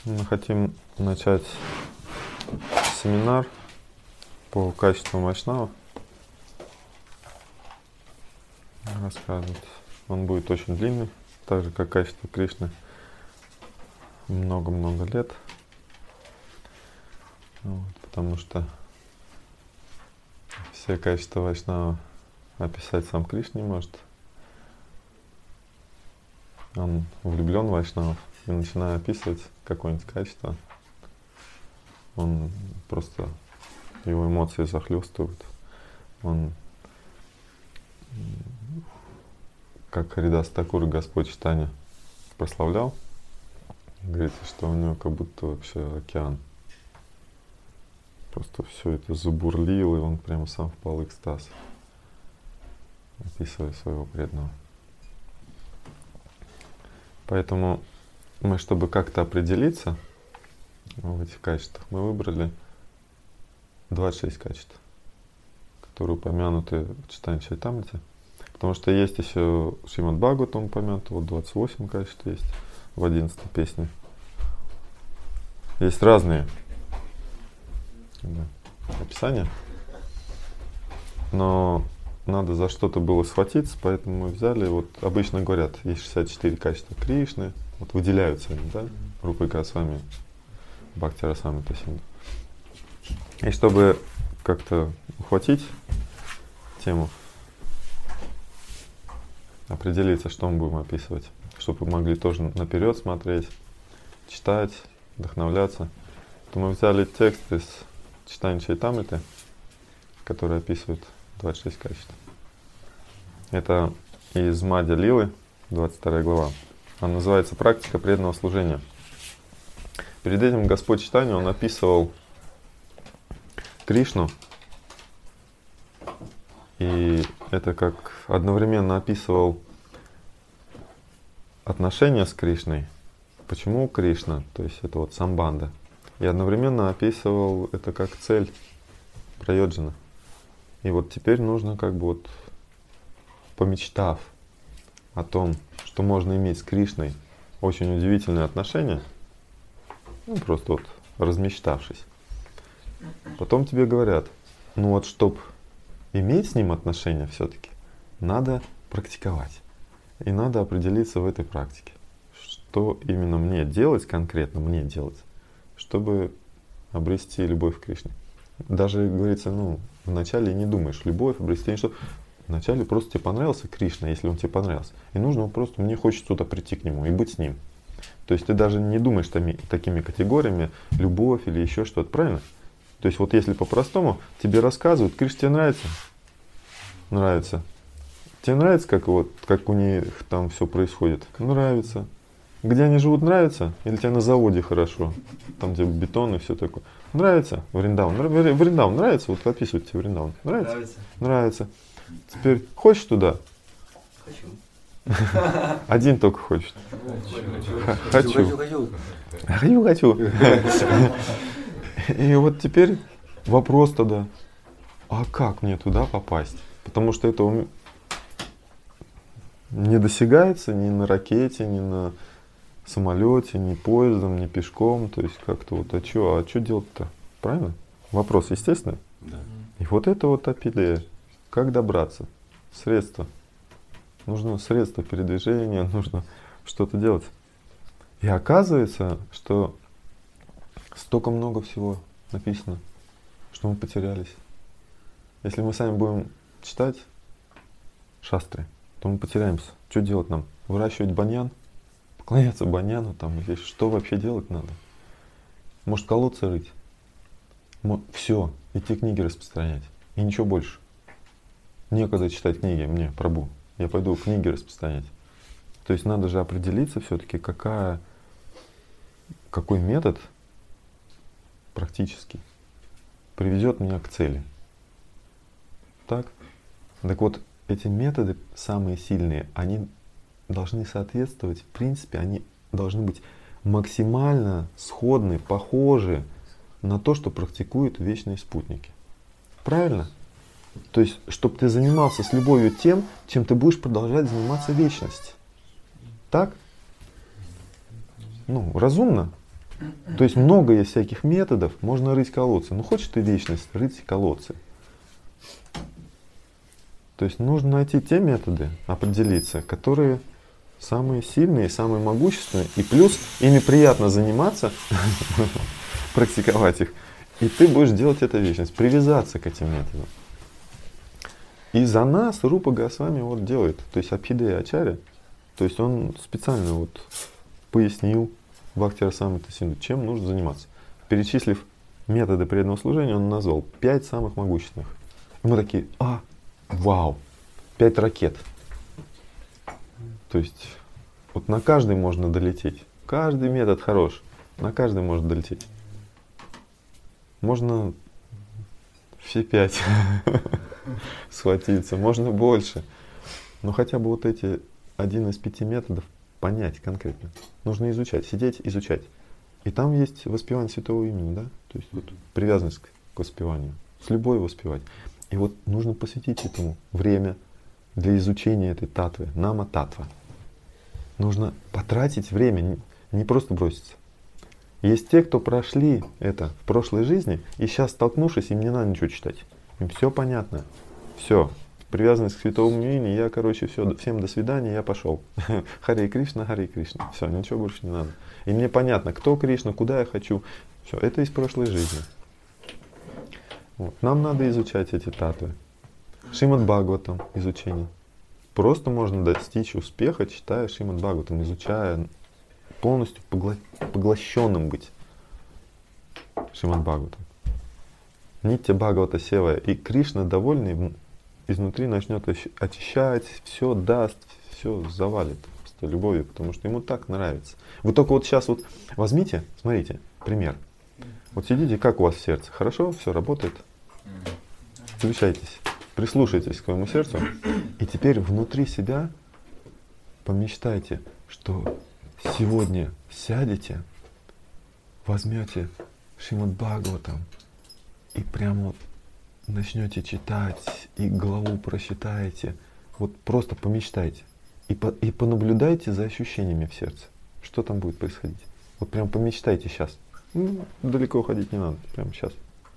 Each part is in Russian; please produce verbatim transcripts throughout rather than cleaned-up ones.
Мы хотим начать семинар по качеству Вайшнава. Рассказывать. Он будет очень длинный, так же как качество Кришны. Много-много лет. Вот, потому что все качества Вайшнава описать сам Кришна не может. Он влюблен в Вайшнавов и начиная описывать какое-нибудь качество, он просто, его эмоции захлестывают. Он, как Харидас Такур Господь Чайтанья прославлял, говорится, что у него как будто вообще океан. Просто все это забурлило, и он прямо сам впал в экстаз, описывая своего преданного. Поэтому мы, чтобы как-то определиться в этих качествах, мы выбрали двадцать шесть качеств, которые упомянуты в Чайтанья Чаритамрите. Потому что есть еще Шримад Бхагаватам упомянут, вот двадцать восемь качеств есть в одиннадцатой песне. Есть разные да, описания, но надо за что-то было схватиться, поэтому мы взяли, вот обычно говорят, есть шестьдесят четыре качества Кришны, вот выделяются они, да, Рупой Госвами, Бхакти Расамрита Синду. И чтобы как-то ухватить тему, определиться, что мы будем описывать, чтобы вы могли тоже наперед смотреть, читать, вдохновляться, то мы взяли текст из Чайтанья Чаритамриты, который описывает двадцать шесть качеств. Это из Мадья Лилы, двадцать вторая глава. Она называется «Практика преданного служения». Перед этим Господь Чайтанья, он описывал Кришну, и это как одновременно описывал отношения с Кришной, почему Кришна, то есть это вот самбанда, и одновременно описывал это как цель прайоджана. И вот теперь нужно как бы вот, помечтав о том, что можно иметь с Кришной очень удивительные отношения, ну просто вот размечтавшись, потом тебе говорят, ну вот чтоб иметь с ним отношения все-таки, надо практиковать. И надо определиться в этой практике, что именно мне делать, конкретно мне делать, чтобы обрести любовь к Кришне. Даже говорится, ну, вначале не думаешь, любовь, обрести что. Вначале просто тебе понравился Кришна, если он тебе понравился. И нужно просто, мне хочется туда прийти к нему и быть с ним. То есть ты даже не думаешь тами, такими категориями, любовь или еще что-то, правильно? То есть вот если по-простому, тебе рассказывают, Кришна тебе нравится? Нравится. Тебе нравится, как, вот, как у них там все происходит? Нравится. Где они живут, нравится? Или тебе на заводе хорошо? Там где бетон и все такое. Нравится? Вриндаван. Вриндаван нравится? Вот описывайте тебе Вриндаван. Нравится? Нравится. Нравится. Теперь хочешь туда? Хочу. Один только хочет. Хочу. Хочу. Хочу, хочу. И вот теперь вопрос тогда, а как мне туда попасть? Потому что это не досягается ни на ракете, ни на самолете, ни поездом, ни пешком. То есть как-то вот, а что, а что делать-то? Правильно? Вопрос естественный. Да. И вот это вот апеллея. Как добраться? Средства. Нужно средства передвижения, нужно что-то делать. И оказывается, что столько много всего написано, что мы потерялись. Если мы сами будем читать шастры, то мы потеряемся. Что делать нам? Выращивать баньян? Поклоняться баньяну там или что вообще делать надо? Может, колодцы рыть? Все, идти книги распространять. И ничего больше. Некогда читать книги мне, Прабу. Я пойду книги распространять. То есть надо же определиться все-таки, какая, какой метод практически приведет меня к цели. Так? Так вот, эти методы самые сильные, они должны соответствовать, в принципе, они должны быть максимально сходны, похожи на то, что практикуют вечные спутники. Правильно? То есть, чтобы ты занимался с любовью тем, чем ты будешь продолжать заниматься в вечности. Так? Ну, разумно. То есть много есть всяких методов, можно рыть колодцы. Ну хочешь ты вечность, рыть колодцы. То есть нужно найти те методы, определиться, которые самые сильные, самые могущественные, и плюс ими приятно заниматься, практиковать их, и ты будешь делать это вечность, привязаться к этим методам. И за нас Рупа Госвами вот делает, то есть Абхидея Ачарья, то есть он специально вот пояснил Бхакти Расамрита Синду, чем нужно заниматься. Перечислив методы преданного служения, он назвал пять самых могущественных. И мы такие, а, вау, пять ракет. То есть вот на каждый можно долететь. Каждый метод хорош, на каждый можно долететь. Можно все пять схватиться, можно больше. Но хотя бы вот эти один из пяти методов понять конкретно. Нужно изучать, сидеть, изучать. И там есть воспевание святого имени, да? То есть вот привязанность к воспеванию. С любой воспевать. И вот нужно посвятить этому время для изучения этой татвы, нама татва. Нужно потратить время, не просто броситься. Есть те, кто прошли это в прошлой жизни, и сейчас, столкнувшись, им не надо ничего читать. Им все понятно. Все. Привязанность к святому имени, я, короче, все, всем до свидания, я пошел. Харе Кришна, Харе Кришна. Все, ничего больше не надо. И мне понятно, кто Кришна, куда я хочу. Все, это из прошлой жизни. Вот. Нам надо изучать эти татвы. Шримад Бхагаватам изучение. Просто можно достичь успеха, читая Шримад Бхагаватам, изучая, полностью погла- поглощенным быть Шримад Бхагаватам. Нитья Бхагавата Севая. И Кришна, довольный, изнутри начнет очищать, все даст, все завалит просто любовью, потому что ему так нравится. Вы только вот сейчас вот возьмите, смотрите, пример. Вот сидите, как у вас в сердце? Хорошо, все работает? Включайтесь, прислушайтесь к своему сердцу. И теперь внутри себя помечтайте, что сегодня сядете, возьмете Шримад Бхагаватам и прямо вот начнете читать и главу прочитаете. Вот просто помечтайте и, по, и понаблюдайте за ощущениями в сердце. Что там будет происходить? Вот прям помечтайте сейчас. Ну, далеко уходить не надо, прямо сейчас.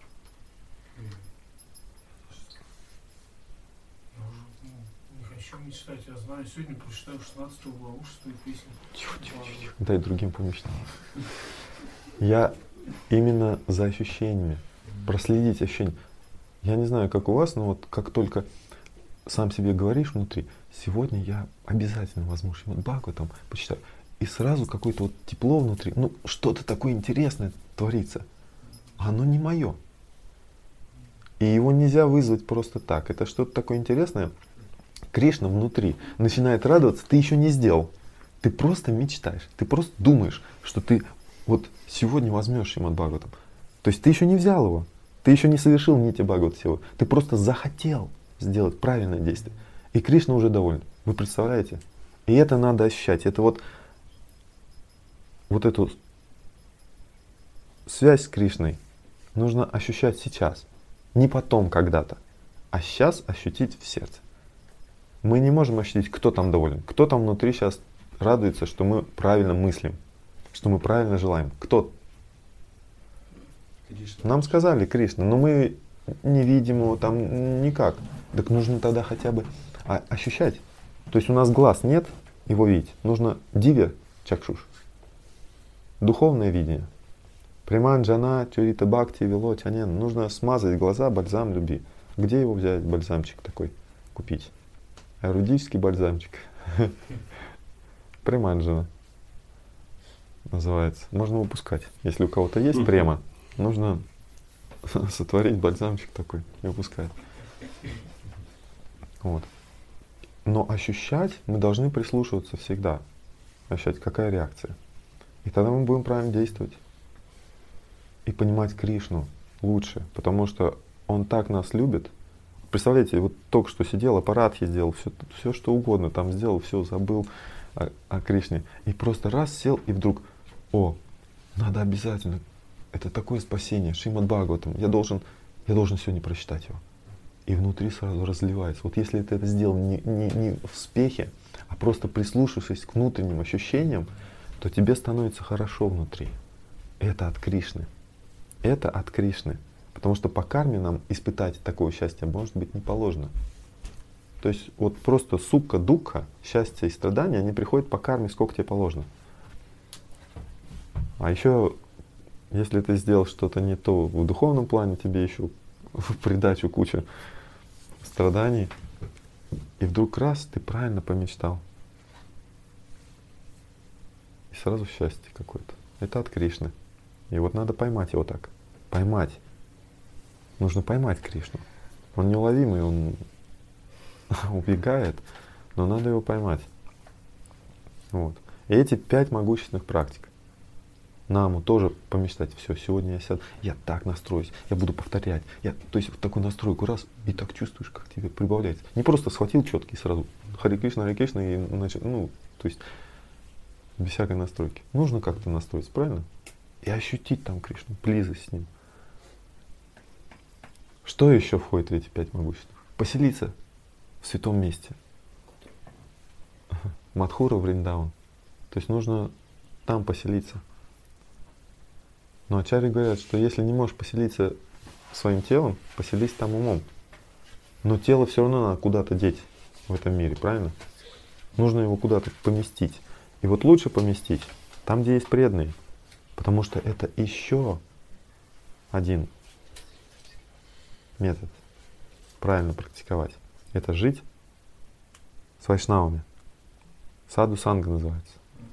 Не хочу мечтать, я знаю. Сегодня прочитаю шестнадцатую главу, шестую песню. Тихо, тихо, тихо. Дай другим помечтать. Я именно за ощущениями. Проследить ощущения. Я не знаю, как у вас, но вот как только сам себе говоришь внутри, сегодня я обязательно возьму Шримад Бхагаватам, почитаю. И сразу какое-то вот тепло внутри, ну что-то такое интересное творится. Оно не мое. И его нельзя вызвать просто так. Это что-то такое интересное. Кришна внутри начинает радоваться, ты еще не сделал. Ты просто мечтаешь, ты просто думаешь, что ты вот сегодня возьмешь Шримад Бхагаватам. То есть ты еще не взял его. Ты еще не совершил Нитья Бхагавата Севу. Ты просто захотел сделать правильное действие. И Кришна уже доволен. Вы представляете? И это надо ощущать. Это вот, вот эту связь с Кришной нужно ощущать сейчас. Не потом когда-то. А сейчас ощутить в сердце. Мы не можем ощутить, кто там доволен. Кто там внутри сейчас радуется, что мы правильно мыслим. Что мы правильно желаем. Кто? Кришна. Нам сказали Кришна, но мы не видим его там никак. Так нужно тогда хотя бы а, ощущать. То есть у нас глаз нет его видеть. Нужно дивья чакшуш. Духовное видение. Приманджана, тюрита бхакти, вело, тянен. Нужно смазать глаза бальзам любви. Где его взять, бальзамчик такой купить? Эрудический бальзамчик. Приманджана называется. Можно выпускать. Если у кого-то есть према, нужно сотворить бальзамчик такой и выпускать. Вот. Но ощущать мы должны прислушиваться всегда. Ощущать, какая реакция. И тогда мы будем правильно действовать. И понимать Кришну лучше. Потому что Он так нас любит. Представляете, вот только что сидел, аппарат я сделал, все, все что угодно там сделал, все забыл о, о Кришне. И просто раз сел, и вдруг, о, надо обязательно. Это такое спасение, Шримад Бхагаватам. Я должен, я должен сегодня прочитать его. И внутри сразу разливается. Вот если ты это сделал не, не, не в спехе, а просто прислушавшись к внутренним ощущениям, то тебе становится хорошо внутри. Это от Кришны. Это от Кришны. Потому что по карме нам испытать такое счастье может быть не положено. То есть вот просто сукха, дукха, счастье и страдания, они приходят по карме, сколько тебе положено. А еще, если ты сделал что-то не то в духовном плане, тебе еще в придачу куча страданий. И вдруг раз, ты правильно помечтал. И сразу счастье какое-то. Это от Кришны. И вот надо поймать его так. Поймать. Нужно поймать Кришну. Он неуловимый, он убегает, но надо его поймать. Вот. И эти пять могущественных практик. Наму тоже помечтать. Все, сегодня я сяду, я так настроюсь, я буду повторять. Я, то есть вот такую настройку раз, и так чувствуешь, как тебе прибавляется. Не просто схватил четкий сразу. Харе Кришна, Харе Кришна, и начал, ну, то есть без всякой настройки. Нужно как-то настроиться, правильно? И ощутить там Кришну, близость с ним. Что еще входит в эти пять могущественных? Поселиться в святом месте. Мадхура, Вриндаван. То есть нужно там поселиться. Но ачарьи говорят, что если не можешь поселиться своим телом, поселись там умом. Но тело все равно надо куда-то деть в этом мире, правильно? Нужно его куда-то поместить. И вот лучше поместить там, где есть преданные. Потому что это еще один метод правильно практиковать. Это жить с вайшнавами. Саду санга называется.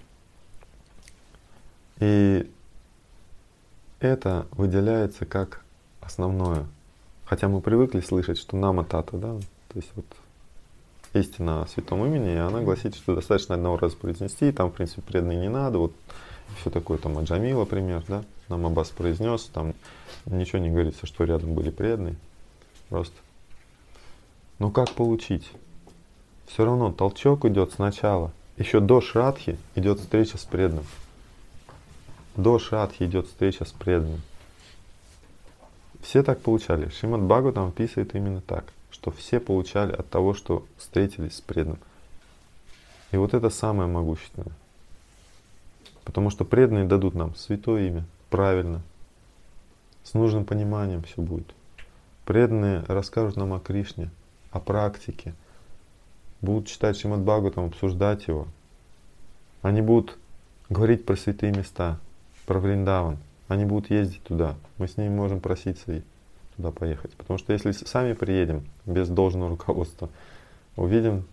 И это выделяется как основное. Хотя мы привыкли слышать, что нама тата, да, то есть вот истина о святом имени, и она гласит, что достаточно одного раза произнести, и там, в принципе, преданные не надо, вот все такое, там, Аджамила, пример, да, нам Аббас произнес, там ничего не говорится, что рядом были преданные, просто. Но как получить? Все равно толчок идет сначала, еще до шрадхи идет встреча с преданным. До шрадхи идет встреча с преданным. Все так получали. Шримад Бхагаватам описывает именно так, что все получали от того, что встретились с преданным. И вот это самое могущественное. Потому что преданные дадут нам святое имя, правильно, с нужным пониманием все будет. Преданные расскажут нам о Кришне, о практике, будут читать Шримад Бхагаватам, обсуждать его. Они будут говорить про святые места, про Вриндаван. Они будут ездить туда. Мы с ними можем проситься и туда поехать. Потому что если сами приедем без должного руководства, увидим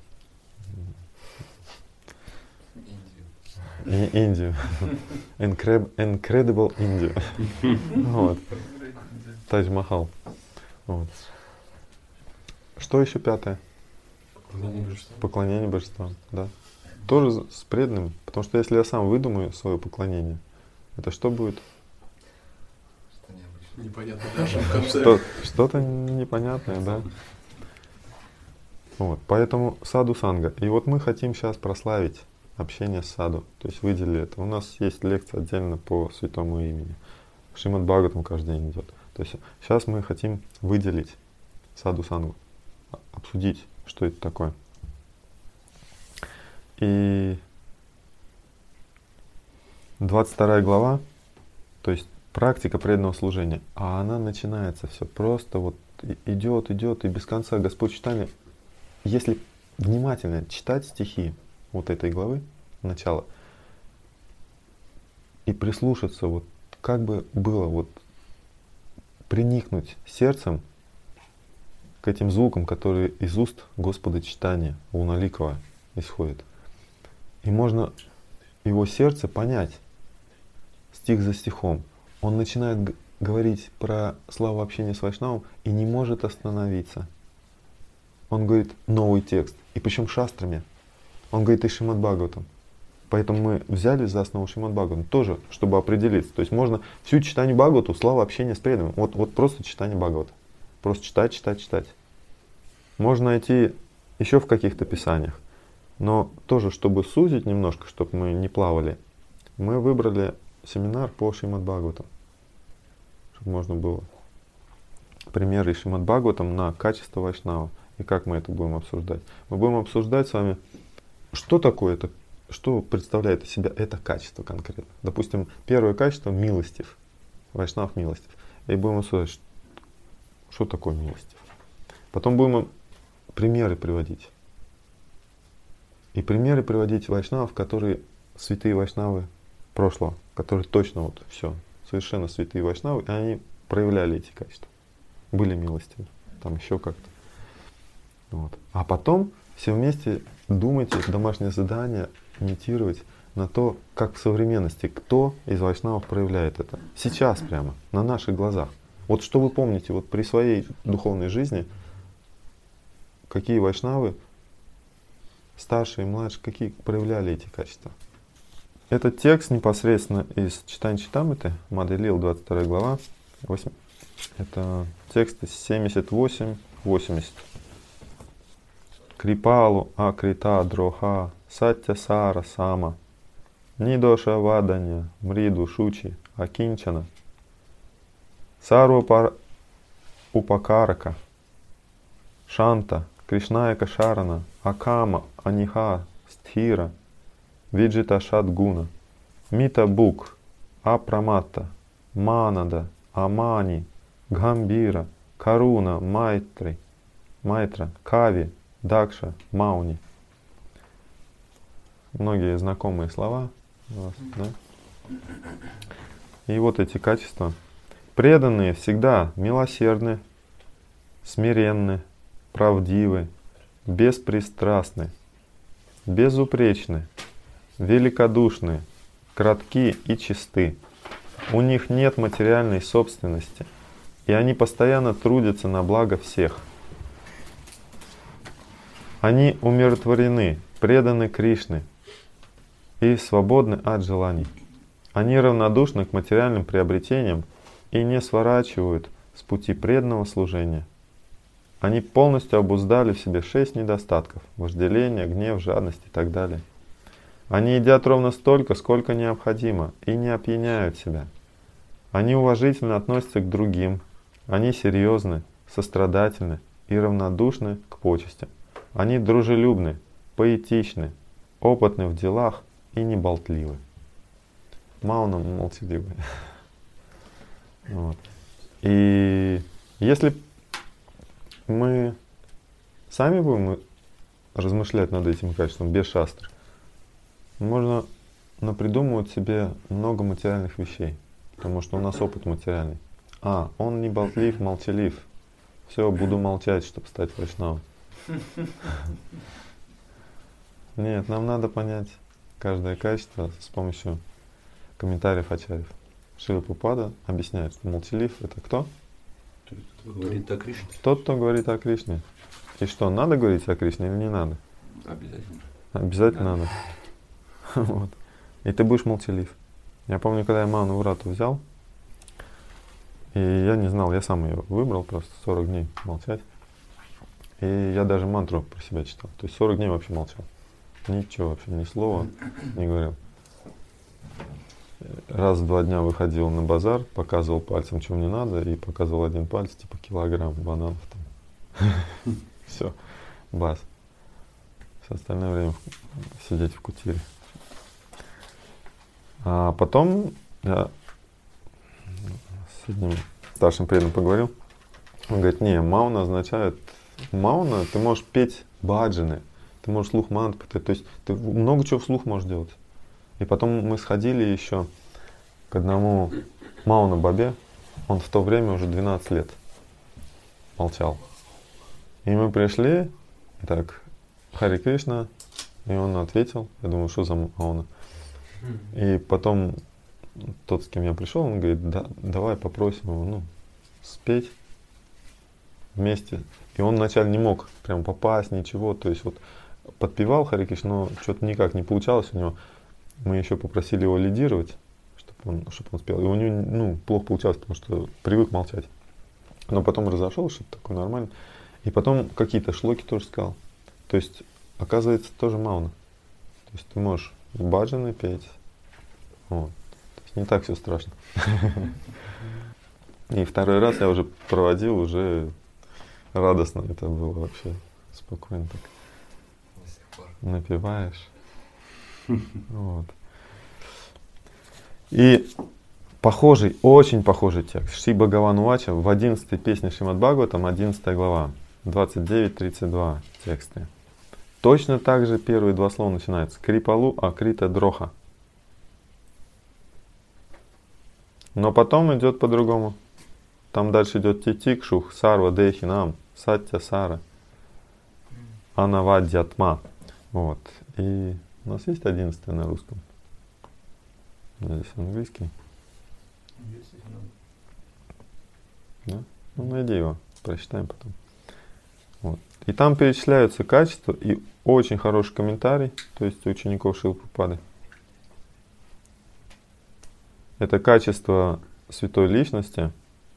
И- Индию. Incre- Incredible Индию. Вот. Тадж-Махал. Вот. Что еще пятое? Поклонение божествам. Поклонение божествам, да. Тоже с преданным. Потому что если я сам выдумаю свое поклонение, это что будет? Что необычно. Непонятно даже в конце. Что, что-то непонятное, да. Вот, поэтому саду санга. И вот мы хотим сейчас прославить общение с саду. То есть выделили это. У нас есть лекция отдельно по святому имени. Шримад Бхагаватам каждый день идет. То есть сейчас мы хотим выделить саду сангу, обсудить, что это такое. И двадцать вторая глава, то есть практика преданного служения, а она начинается все просто вот идет, идет, и без конца Господь читания. Если внимательно читать стихи вот этой главы, начала, и прислушаться, вот как бы было, вот приникнуть сердцем к этим звукам, которые из уст Господа читания Уналикова исходят. И можно его сердце понять стих за стихом. Он начинает г- говорить про славу общения с Вайшнавом и не может остановиться. Он говорит новый текст, и причем шастрами. Он говорит и Шримад Бхагаватам. Поэтому мы взяли за основу Шримад Бхагаватам тоже, чтобы определиться. То есть можно всю читание Бхагавату, слава общения с преданным. Вот, вот просто читание Бхагавата. Просто читать, читать, читать. Можно найти еще в каких-то писаниях. Но тоже, чтобы сузить немножко, чтобы мы не плавали, мы выбрали семинар по Шримад Бхагаватам. Чтобы можно было примеры из Шримад Бхагаватам на качество Вайшнава. И как мы это будем обсуждать? Мы будем обсуждать с вами, что такое это что представляет из себя это качество конкретно. Допустим, первое качество — милостив. Вайшнав милостив. И будем обсуждать, что, что такое милостив. Потом будем примеры приводить. И примеры приводить вайшнавов, которые святые вайшнавы прошлого, которые точно вот все, совершенно святые вайшнавы, и они проявляли эти качества. Были милостивы, там еще как-то. Вот. А потом все вместе думайте, домашнее задание, медитировать на то, как в современности, кто из вайшнавов проявляет это. Сейчас прямо, на наших глазах. Вот что вы помните вот при своей духовной жизни, какие вайшнавы, старшие и младшие, какие проявляли эти качества. Этот текст непосредственно из Читания Читамриты, Мадхя Лила, двадцать вторая глава, восемь, это текст семьдесят восемь восемьдесят. Крипалу акрита дроха сатья сара сама нидоша ваданья мриду шучи акинчана сарва упакарака шанта кришнаяка шарана акама аниха стхира виджита шадгуна мита бук апраматта манада амани гамбира каруна майтри майтра кави Дакша, Мауни. Многие знакомые слова у вас, да? И вот эти качества. Преданные всегда милосердны, смиренны, правдивы, беспристрастны, безупречны, великодушны, кратки и чисты. У них нет материальной собственности, и они постоянно трудятся на благо всех. Они умиротворены, преданы Кришне и свободны от желаний. Они равнодушны к материальным приобретениям и не сворачивают с пути преданного служения. Они полностью обуздали в себе шесть недостатков — вожделение, гнев, жадность и так далее. Они едят ровно столько, сколько необходимо, и не опьяняют себя. Они уважительно относятся к другим. Они серьезны, сострадательны и равнодушны к почестям. Они дружелюбны, поэтичны, опытны в делах и неболтливы. Мауна молчаливы. Вот. И если мы сами будем размышлять над этим качеством без шастры, можно напридумывать себе много материальных вещей, потому что у нас опыт материальный. А, он не болтлив, молчалив. Все, буду молчать, чтобы стать вайшнавом. Нет, нам надо понять каждое качество с помощью комментариев ачарьев. Шрила Прабхупада объясняет, что молчалив — это кто? Тот, кто говорит о Кришне. Тот, кто говорит о Кришне. И что, надо говорить о Кришне или не надо? Обязательно. Обязательно надо. Вот. И ты будешь молчалив. Я помню, когда я Мауну Врату взял, и я не знал, я сам ее выбрал, просто сорок дней молчать. И я даже мантру про себя читал. То есть сорок дней вообще молчал. Ничего вообще, ни слова не говорил. Раз в два дня выходил на базар, показывал пальцем, что мне надо, и показывал один палец, типа килограмм бананов там. Все, бас. Все остальное время сидеть в кутире. А потом я с одним старшим преданным поговорил. Он говорит, не, мауна означает, мауна, ты можешь петь баджаны, ты можешь слух мантры, ты, то есть ты много чего вслух можешь делать. И потом мы сходили еще к одному Мауна Бабе, он в то время уже двенадцать лет молчал. И мы пришли, и так, Хари Кришна, и он ответил, я думаю, что за Мауна. И потом тот, с кем я пришел, он говорит, да, давай попросим его, ну, спеть вместе. И он вначале не мог прям попасть, ничего, то есть вот подпевал Хари Кришна, но что-то никак не получалось у него. Мы еще попросили его лидировать, чтобы он, чтобы он спел. И у него ну, плохо получалось, потому что привык молчать. Но потом разошел, что-то такое нормально. И потом какие-то шлоки тоже сказал. То есть, оказывается, тоже мауна. То есть ты можешь баджаны петь. Вот. То есть не так все страшно. И второй раз я уже проводил, уже радостно это было вообще. Спокойно так. Напеваешь. Вот. И похожий, очень похожий текст. Шри Бхагаван Увача в одиннадцатой песне Шримад Бхагаватам, одиннадцатая глава, двадцать девять тридцать два тексты. Точно так же первые два слова начинаются. Крипалу акрита дроха. Но потом идет по-другому. Там дальше идет титикшух, сарва дехинам, сатья сара, анавадьятма. Вот. И у нас есть одиннадцатая на русском. Здесь английский. Да? Ну, найди его, прочитаем потом. Вот. И там перечисляются качества и очень хороший комментарий, то есть у учеников Шрилы Прабхупады. Это качество святой личности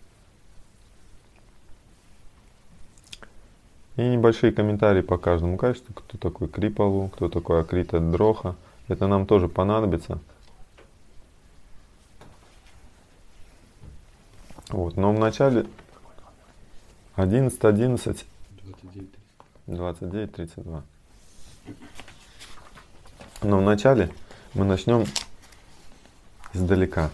и небольшие комментарии по каждому качеству, кто такой Крипалу, кто такой Акрита Дроха. Это нам тоже понадобится. Вот. Но в начале одиннадцать, одиннадцать, двадцать девять, тридцать два. Но вначале мы начнем издалека.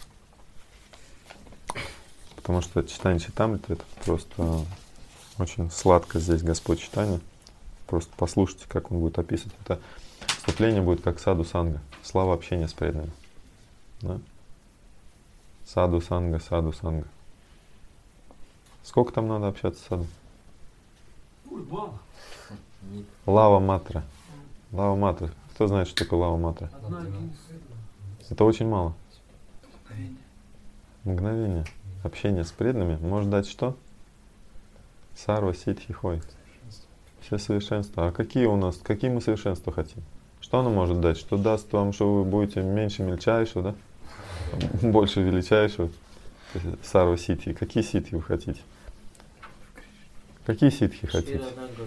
Потому что читание Чайтамриты — это просто очень сладко здесь Господь читание. Просто послушайте, как он будет описывать. Это вступление будет как саду санга. Слава общения с преданными. Да? Саду санга, саду санга. Сколько там надо общаться с саду? Ой, мало. Лава матра. Лава матра. Кто знает, что такое лава матра? Одна одиннадцать. Это очень мало. Мгновение. Мгновение. Общение с преданными может дать что? Сарва ситхи хой. Все совершенства. А какие у нас, какие мы совершенства хотим? Что оно может дать? Что даст вам, что вы будете меньше мельчайшего, да? Больше величайшего? Сарва ситхи. Какие ситхи вы хотите? Какие ситхи хотите?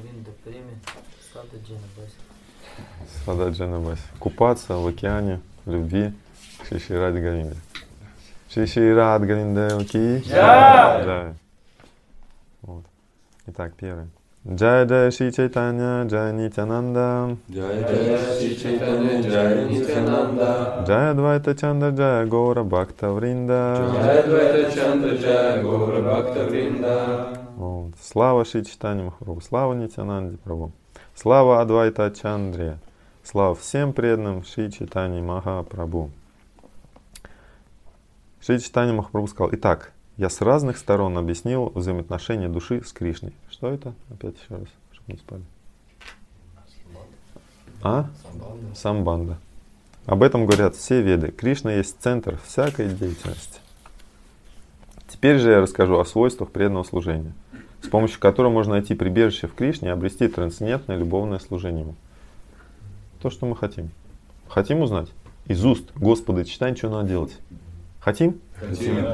Сада Джанабаси. Купаться в океане любви Шри Шри Радха Говинда. Шри Шри Радха Говинда ки джай. Вот. Итак, первое. Джая Джая Шри Чайтанья, Джая Нитянанда. Джая Джая Шри Чайтанья, Джая Нитянанда. Джая Адвайта Чандра, Джая Гора Бхакта Вринда. Джая Адвайта Чандра, Джая Гора Бхакта Вринда. Вот. Слава Шри Чайтанья Махапрабху, слава Нитянанде Прабху, слава Адвайта Чандре, слава всем преданным Шри Чайтаньи Махапрабху. Шри Чайтанья Махапрабху сказал: итак, я с разных сторон объяснил взаимоотношения души с Кришной. Что это? Опять еще раз, чтобы не спали. А? Самбанда. Самбанда. Об этом говорят все веды. Кришна есть центр всякой деятельности. Теперь же я расскажу о свойствах преданного служения, с помощью которого можно найти прибежище в Кришне и обрести трансцендентное любовное служение Ему. То, что мы хотим. Хотим узнать? Из уст Господа читать, что надо делать. Хотим? Хотим.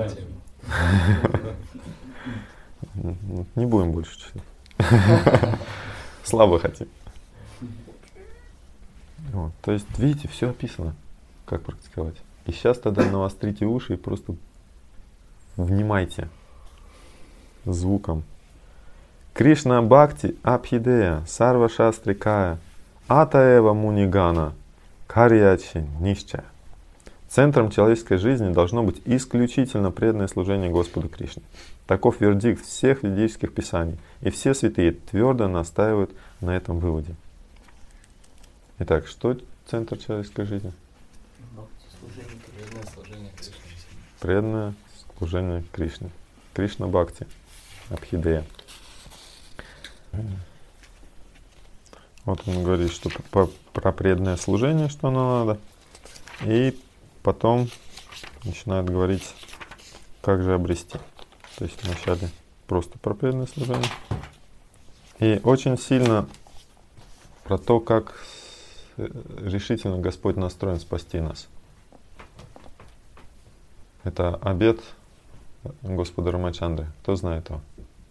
Не будем больше читать. Слабо хотим. Вот. То есть, видите, все описано, как практиковать. И сейчас тогда навострите уши и просто внимайте звуком. Кришна Бхакти Абхидея Сарва Шастрикая Атаева Мунигана Карьячи Нишча. Центром человеческой жизни должно быть исключительно преданное служение Господу Кришне. Таков вердикт всех ведических писаний, и все святые твердо настаивают на этом выводе. Итак, что центр человеческой жизни? Преданное служение Кришне. Преданное служение Кришне. Кришна Бхакти Абхидея. Вот он говорит, что про преданное служение, что оно надо. И потом начинает говорить, как же обрести. То есть вначале просто про преданное служение. И очень сильно про то, как решительно Господь настроен спасти нас. Это обет Господа Рамачандры. Кто знает его?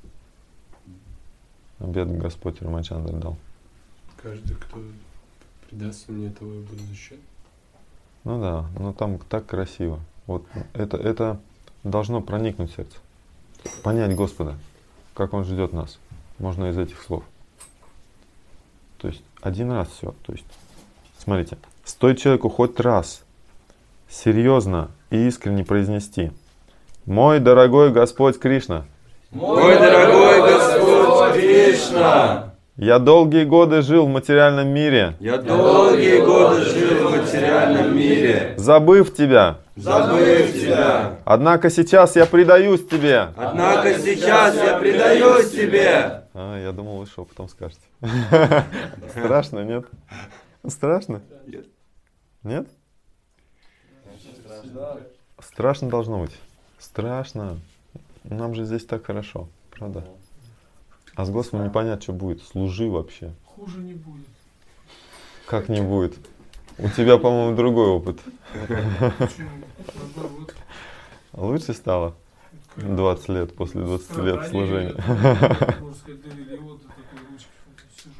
Обет Господь Рамачандра дал. Каждый, кто предастся мне, того я буду защищать. Ну да, но там так красиво. Вот это, это должно проникнуть в сердце. Понять Господа, как Он ждет нас. Можно из этих слов. То есть один раз все. То есть Смотрите, стоит человеку хоть раз серьезно и искренне произнести: «Мой дорогой Господь Кришна, Мой дорогой Господь Кришна, я долгие годы жил в материальном мире, я долгие годы жил в материальном мире, забыв Тебя. забыв Тебя. Однако сейчас я предаюсь Тебе». Однако сейчас я предаюсь Тебе. А, я думал, вы что потом скажете. Страшно, нет? Страшно? Нет. Нет? Страшно должно быть. Страшно. Нам же здесь так хорошо, правда? А с Господом не понять, что будет. Служи вообще. Хуже не будет. Как не будет? У тебя, по-моему, другой опыт. Почему? Наоборот. Лучше стало? двадцать лет после двадцати лет служения. Можно сказать, довели его до такой ручки, что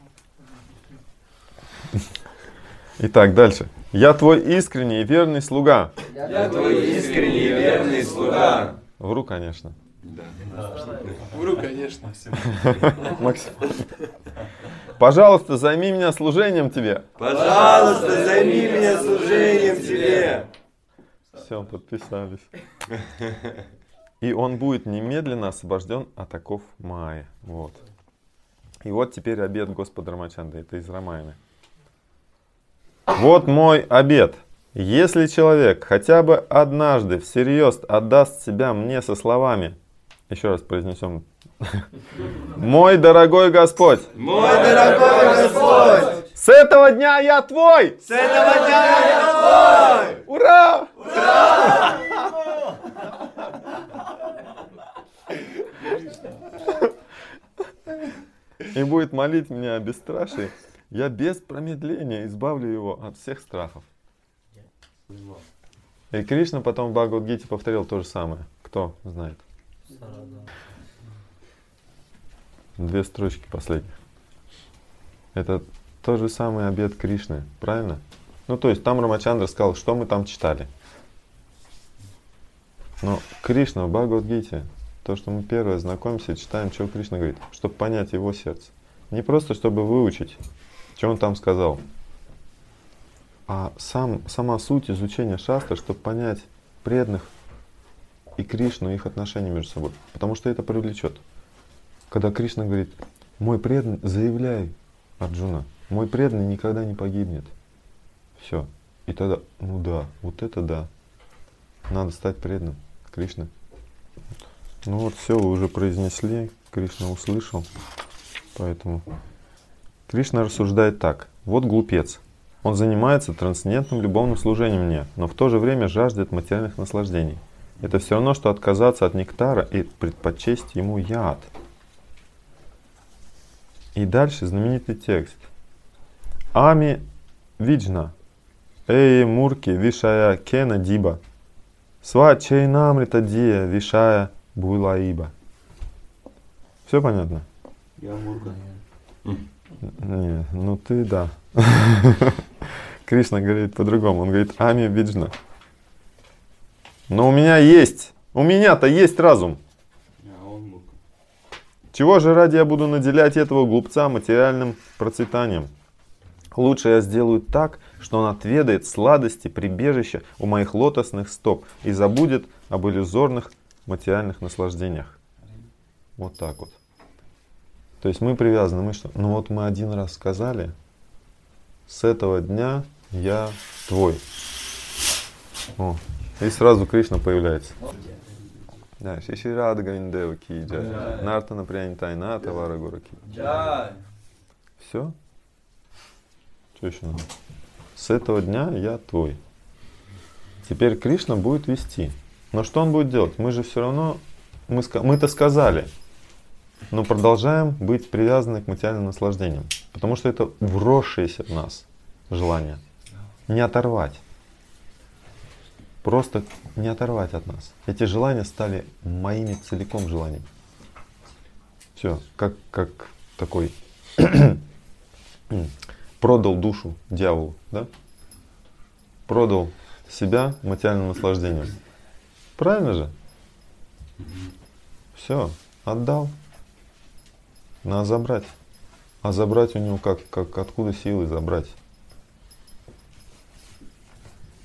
сижу. Итак, дальше. Я твой искренний и верный слуга. Я твой искренний и верный слуга. Вру, конечно. Вру, конечно. Максим. Пожалуйста, займи меня служением тебе. Пожалуйста, займи меня служением Тебе. Все, подписались. И он будет немедленно освобожден от оков Майи. Вот. И вот теперь обет Господа Рамачандры. Это из Рамаяны. Вот мой обет. Если человек хотя бы однажды всерьез отдаст себя мне со словами, еще раз произнесем: «Мой дорогой Господь, Мой дорогой Господь, с этого дня я твой! с этого дня я твой! Ура! И будет молить меня о бесстрашии, я без промедления избавлю его от всех страхов». И Кришна потом в Бхагавад-гите повторил то же самое. Кто знает? Две строчки последних. Это тот же самый обет Кришны, правильно? Ну, то есть там Рамачандра сказал, что мы там читали. Но Кришна в Бхагавад-гите, то, что мы первое знакомимся, читаем, что Кришна говорит, чтобы понять его сердце. Не просто, чтобы выучить, что он там сказал, а сам, сама суть изучения шастры, чтобы понять преданных и Кришну, их отношения между собой. Потому что это привлечет. Когда Кришна говорит: «Мой преданный, заявляй, Арджуна, мой преданный никогда не погибнет». Все. И тогда, ну да, вот это да. Надо стать преданным Кришне. Ну вот все, вы уже произнесли, Кришна услышал. Поэтому Кришна рассуждает так. Вот глупец. Он занимается трансцендентным любовным служением мне, но в то же время жаждет материальных наслаждений. Это все равно, что отказаться от нектара и предпочесть ему яд. И дальше знаменитый текст. Ами виджна, эй мурки вишая кена диба, сва чейнамрита дия вишая буйлаиба. Все понятно? Я мурка. Не, ну ты да. Кришна говорит по-другому. Он говорит: Ами виджна. Но у меня есть, у меня-то есть разум. Чего же ради я буду наделять этого глупца материальным процветанием? Лучше я сделаю так, что он отведает сладости прибежища у моих лотосных стоп и забудет об иллюзорных материальных наслаждениях. Вот так вот. То есть мы привязаны, мы что? Ну вот мы один раз сказали, с этого дня я твой. О, и сразу Кришна появляется. Да, Шиши Рада Говиндева ки джай. Нартана Прянитая Ната Вара Гура ки. Все? Что еще надо? С этого дня я твой. Теперь Кришна будет вести. Но что он будет делать? Мы же все равно, мы, мы-то сказали, но продолжаем быть привязаны к материальным наслаждениям. Потому что это вросшееся в нас желание. Не оторвать. Просто не оторвать от нас. Эти желания стали моими целиком желаниями. Все, как, как такой продал душу дьяволу, да? Продал себя материальным наслаждением. Правильно же? Все, отдал. Надо забрать. А забрать у него как, как откуда силы забрать?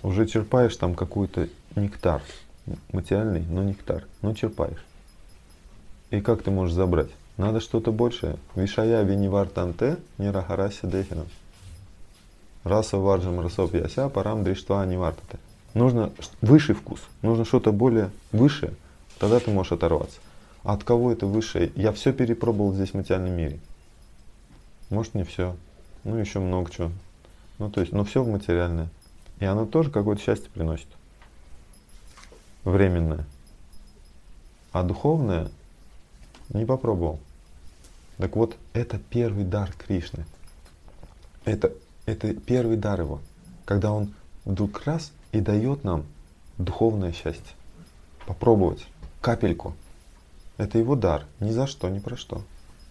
уже черпаешь там какой-то нектар, материальный, но нектар, но черпаешь. И как ты можешь забрать? Надо что-то большее. Вишая винивартанте нирахараси дехинам. Раса варджам расоп яся парам дриштва нивартате. Нужно высший вкус, нужно что-то более высшее, тогда ты можешь оторваться. А от кого это высшее? Я все перепробовал здесь в материальном мире. Может, не все. Ну, еще много чего. Ну, то есть, но все в материальное. И оно тоже какое-то счастье приносит. Временное. А духовное не попробовал. Так вот, это первый дар Кришны. Это, это первый дар его. Когда он вдруг раз и дает нам духовное счастье. Попробовать. Капельку. Это его дар. Ни за что, ни про что.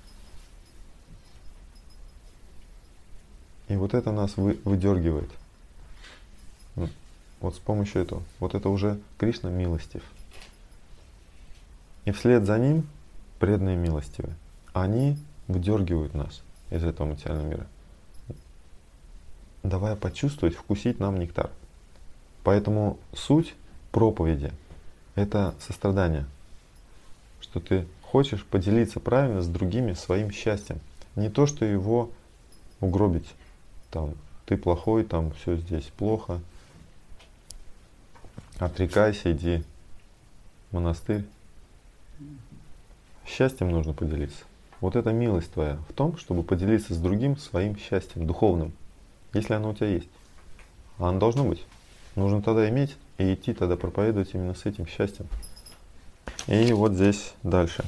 И вот это нас вы, выдергивает. Вот с помощью этого. Вот это уже Кришна милостив. И вслед за ним преданные милостивые. Они выдергивают нас из этого материального мира, давая почувствовать, вкусить нам нектар. Поэтому суть проповеди — это сострадание. Что ты хочешь поделиться правильно с другими своим счастьем. Не то, что его угробить. Там, ты плохой, там все здесь плохо. Отрекайся, иди в монастырь. Счастьем нужно поделиться. Вот эта милость твоя в том, чтобы поделиться с другим своим счастьем духовным, если оно у тебя есть. А оно должно быть. Нужно тогда иметь и идти тогда проповедовать именно с этим счастьем. И вот здесь дальше.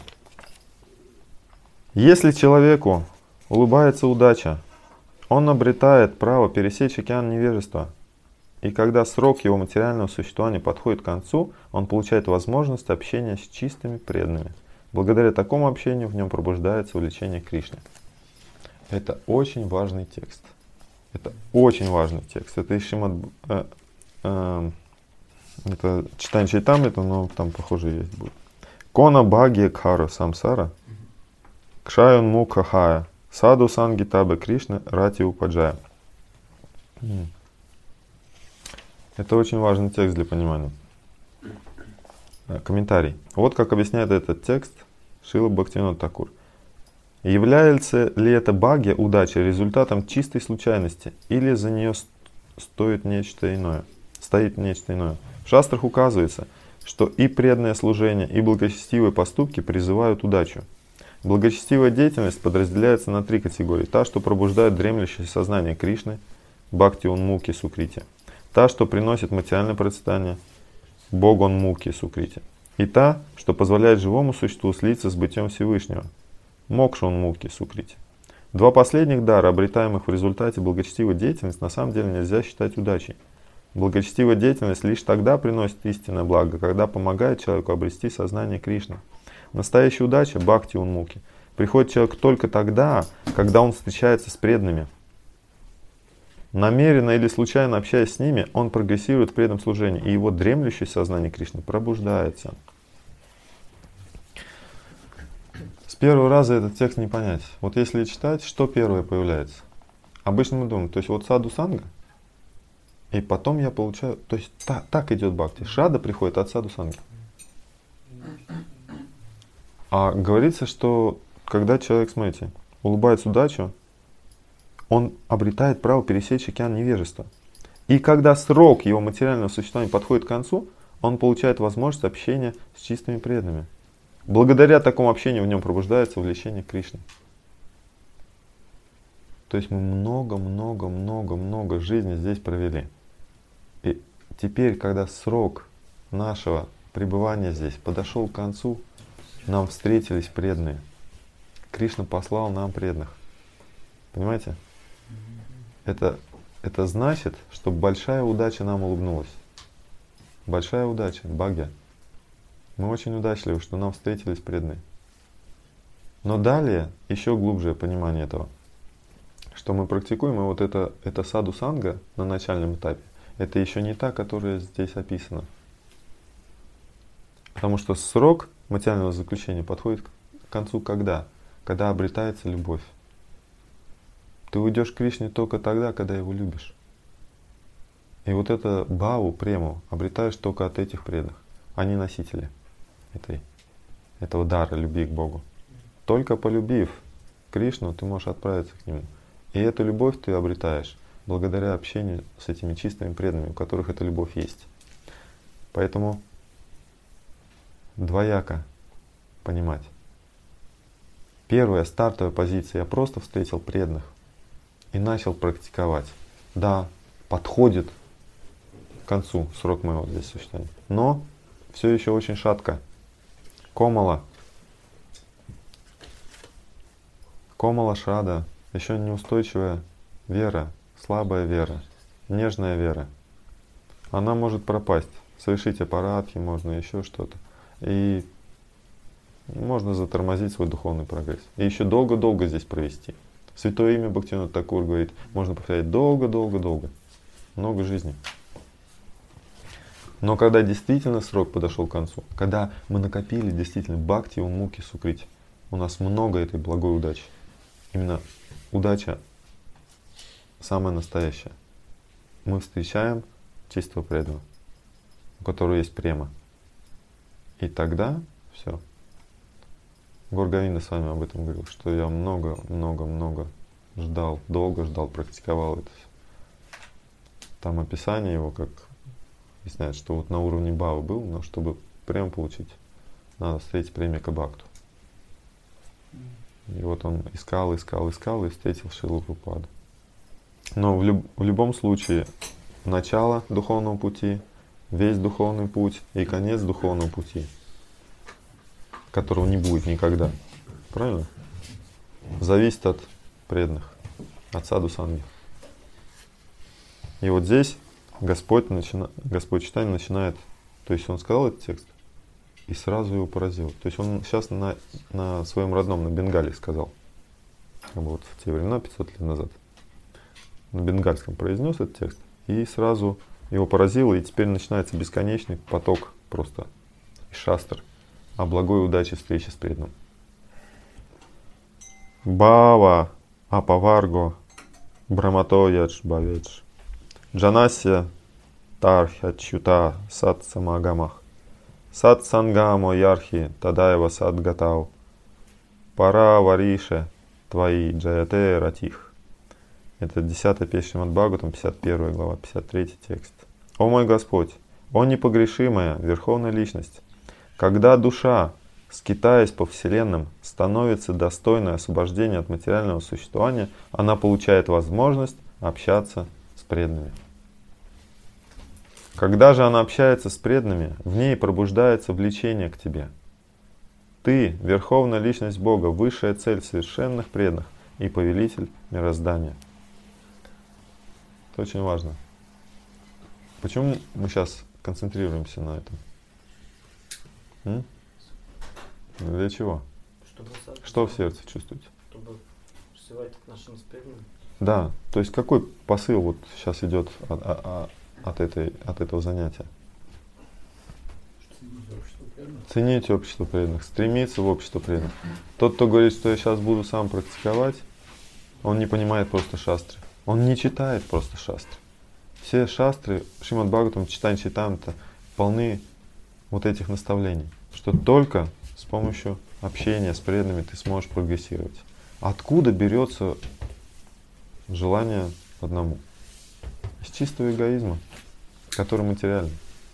Если человеку улыбается удача, он обретает право пересечь океан невежества. И когда срок его материального существования подходит к концу, он получает возможность общения с чистыми преданными. Благодаря такому общению в нем пробуждается влечение к Кришне. Это очень важный текст. Это очень важный текст. Это из Шримад... Э, э, это читание Чайтамрита, но там похоже есть будет. Кона бхагья кхара самсара кшайон мукха хая саду сангитабе Кришна рати упаджая. Это очень важный текст для понимания. Комментарий. Вот как объясняет этот текст Шрила Бхактивинода Thakura. Является ли эта бхагья, удача, результатом чистой случайности, или за нее стоит нечто иное, стоит нечто иное? В шастрах указывается, что и преданное служение, и благочестивые поступки призывают удачу. Благочестивая деятельность подразделяется на три категории. Та, что пробуждает дремлющее сознание Кришны, бхакти унмуки сукрити. Та, что приносит материальное процветание, богон муки сукрити. И та, что позволяет живому существу слиться с бытием Всевышнего, мокшон муки сукрити. Два последних дара, обретаемых в результате благочестивой деятельности, на самом деле нельзя считать удачей. Благочестивая деятельность лишь тогда приносит истинное благо, когда помогает человеку обрести сознание Кришны. Настоящая удача, бхакти унмуки, приходит человек только тогда, когда он встречается с преданными. Намеренно или случайно общаясь с ними, он прогрессирует в преданном служении, и его дремлющее сознание Кришны пробуждается. С первого раза этот текст не понять. Вот если читать, что первое появляется? Обычно мы думаем, то есть вот саду санга, и потом я получаю, то есть та, так идет бхакти. Шрада приходит от саду санги. А говорится, что когда человек, смотрите, улыбается удачу, он обретает право пересечь океан невежества. И когда срок его материального существования подходит к концу, он получает возможность общения с чистыми преданными. Благодаря такому общению в нем пробуждается влечение к Кришне. То есть мы много-много-много-много жизни здесь провели. И теперь, когда срок нашего пребывания здесь подошел к концу, нам встретились преданные. Кришна послал нам преданных. Понимаете? Это, это значит, что большая удача нам улыбнулась. Большая удача, бхагья. Мы очень удачливы, что нам встретились преданные. Но далее еще глубже понимание этого. Что мы практикуем, и вот это, это саду санга на начальном этапе, это еще не та, которая здесь описана. Потому что срок материального заключения подходит к концу когда? Когда обретается любовь. Ты уйдешь к Кришне только тогда, когда его любишь. И вот это бхаву, прему обретаешь только от этих преданных. Они носители этой, этого дара любви к Богу. Только полюбив Кришну, ты можешь отправиться к Нему. И эту любовь ты обретаешь благодаря общению с этими чистыми преданными, у которых эта любовь есть. Поэтому двояко понимать. Первая стартовая позиция. Я просто встретил преданных и начал практиковать. Да, подходит к концу срок моего здесь существования. Но все еще очень шатко. Комала. Комала Шрада. Еще неустойчивая вера, слабая вера, нежная вера. Она может пропасть. Совершить аппаратки, можно еще что-то. И можно затормозить свой духовный прогресс. И еще долго-долго здесь провести. Святое имя Бхактивинода Такур говорит, можно повторять долго-долго-долго. Много жизней. Но когда действительно срок подошел к концу, когда мы накопили действительно бхакти, умуки, сукрити, у нас много этой благой удачи. Именно удача самая настоящая. Мы встречаем чистого преданного, у которого есть према. И тогда все. Гор Говинда с вами об этом говорил, что я много-много-много ждал, долго ждал, практиковал это. Там описание его, как объясняет, что вот на уровне бхавы был, но чтобы прям получить, надо встретить премия Бхакту. И вот он искал, искал, искал и встретил Шрилу Прабхупаду. Но в, люб, в любом случае начало духовного пути, весь духовный путь и конец духовного пути, которого не будет никогда. Правильно? Зависит от преданных, от саду санги. И вот здесь Господь, начина, Господь читание начинает, то есть он сказал этот текст и сразу его поразил. То есть он сейчас на, на своем родном, на бенгале сказал. Вот в те времена, пятьсот лет назад. На бенгальском произнес этот текст и сразу его поразило, и теперь начинается бесконечный поток просто из шастр о благой удаче встречи с преданным. Бава апаварго брамато ядж баведж джанасья тархячута сат самагамах сат сангамо ярхи тадаева сат гатау пара варише твои джаяте ратих. Это десятая песня Шримад Бхагаватам, пятьдесят первая глава, пятьдесят третий текст. О мой Господь, о непогрешимая Верховная Личность, когда душа, скитаясь по вселенным, становится достойной освобождения от материального существования, она получает возможность общаться с преданными. Когда же она общается с преданными, в ней пробуждается влечение к тебе. Ты, Верховная Личность Бога, высшая цель совершенных преданных и повелитель мироздания. Это очень важно. Почему мы сейчас концентрируемся на этом? М? Для чего? Чтобы Что в сердце чувствуете? Чтобы развивать отношения с преданными. Да, то есть какой посыл вот сейчас идет от, от, от, этой, от этого занятия? Цените общество преданных, стремиться в общество преданных. Тот, кто говорит, что я сейчас буду сам практиковать, он не понимает просто шастры. Он не читает просто шастры. Все шастры, Шримад Бхагаватам, читание читаем-то полны вот этих наставлений, что только с помощью общения с преданными ты сможешь прогрессировать. Откуда берется желание одному? Из чистого эгоизма, который материальный.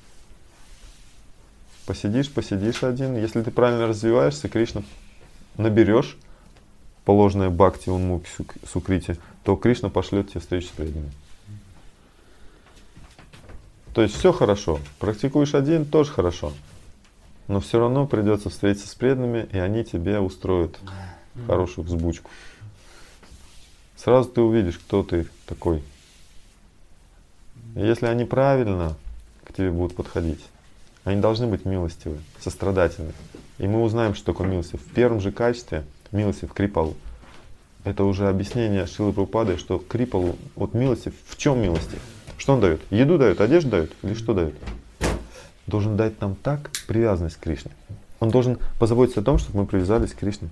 Посидишь, посидишь один. Если ты правильно развиваешься, Кришна наберешь положенное бхакти, унмукхи, сукрити, то Кришна пошлет тебе встречу с преданными. То есть все хорошо. Практикуешь один, тоже хорошо. Но все равно придется встретиться с преданными, и они тебе устроят хорошую взбучку. Сразу ты увидишь, кто ты такой. И если они правильно к тебе будут подходить, они должны быть милостивы, сострадательны. И мы узнаем, что такое милостив. В первом же качестве милостив крипалу. Это уже объяснение Шрилы Прабхупады, что крипалу, вот милостив, в чем милостив? Что он дает? Еду дает, одежду дает или что дает? Должен дать нам так привязанность к Кришне. Он должен позаботиться о том, чтобы мы привязались к Кришне.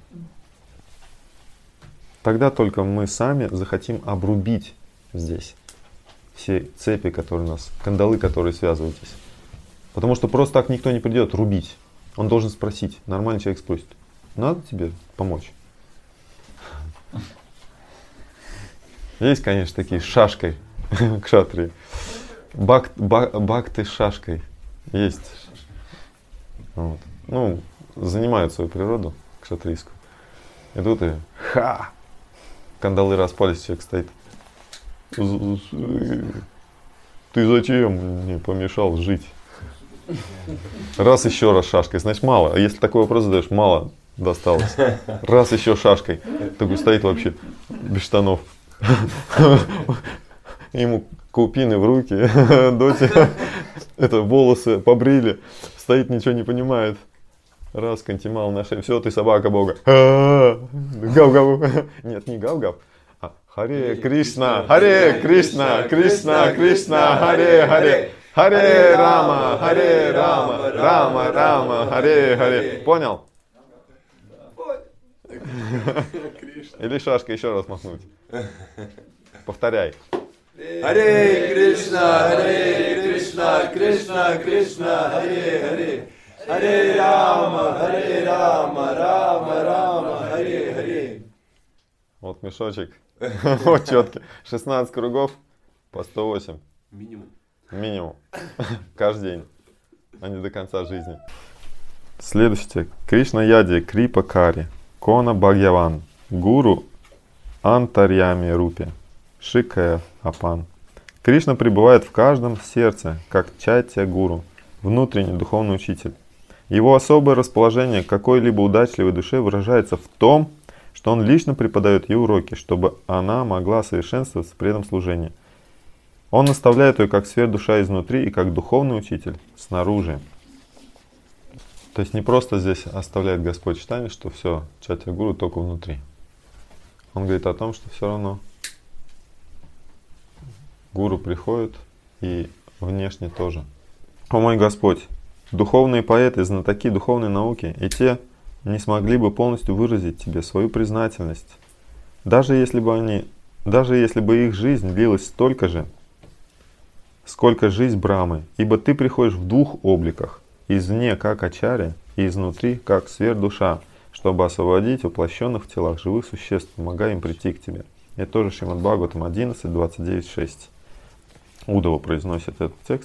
Тогда только мы сами захотим обрубить здесь все цепи, которые у нас, кандалы, которые связываетесь. Потому что просто так никто не придет рубить. Он должен спросить. Нормальный человек спросит: надо тебе помочь? Есть, конечно, такие с шашкой кшатрии. Бак, бак, бакты с шашкой. Есть. Вот. Ну, занимают свою природу кшатрийскую. И тут и ха! Кандалы распались, человек стоит. Ты зачем мне помешал жить? Раз еще раз шашкой, значит мало. А если такой вопрос задаешь, мало досталось. Раз еще шашкой. Такой стоит вообще без штанов. Ему купины в руки, доте, это волосы побрили, стоит, ничего не понимает. Раз, кантимал на шее, все, ты собака Бога. Гав-гав. Нет, не гав-гав, а Харе Кришна, Харе Кришна, Кришна, Кришна, Харе Харе. Харе Рама, Харе Рама, Рама Рама, Харе Харе. Понял? Или шашкой еще раз махнуть. Повторяй. Харе Кришна, Харе Кришна, Кришна Кришна, Харе Харе. Харе Рама, Харе Рама, Рама Рама, Харе Харе. Вот мешочек. Вот четкий. шестнадцать кругов по сто восемь. Минимум. Минимум. Каждый день. А не до конца жизни. Следующий текст. Кришна Яди Крипа Кари. Кона Бхагьяван. Гуру Антарьями Рупи. Шикая Апан. Кришна пребывает в каждом сердце, как Чайтя Гуру, внутренний духовный учитель. Его особое расположение к какой-либо удачливой душе выражается в том, что он лично преподает ей уроки, чтобы она могла совершенствоваться в преданном служении. Он наставляет ее как сверхдуша изнутри и как духовный учитель снаружи. То есть не просто здесь оставляет Господь читание, что все, Чайтя Гуру только внутри. Он говорит о том, что все равно Гуру приходит и внешне тоже. О мой Господь, духовные поэты, знатоки духовной науки, и те не смогли бы полностью выразить Тебе свою признательность, даже если бы они, даже если бы их жизнь длилась столько же, сколько жизнь Брамы, ибо Ты приходишь в двух обликах, извне как Ачарья и изнутри как сверхдуша, чтобы освободить воплощенных в телах живых существ, помогая им прийти к Тебе. Это тоже Шримад Бхагаватам одиннадцать, двадцать девять, шесть. Удова произносит этот текст,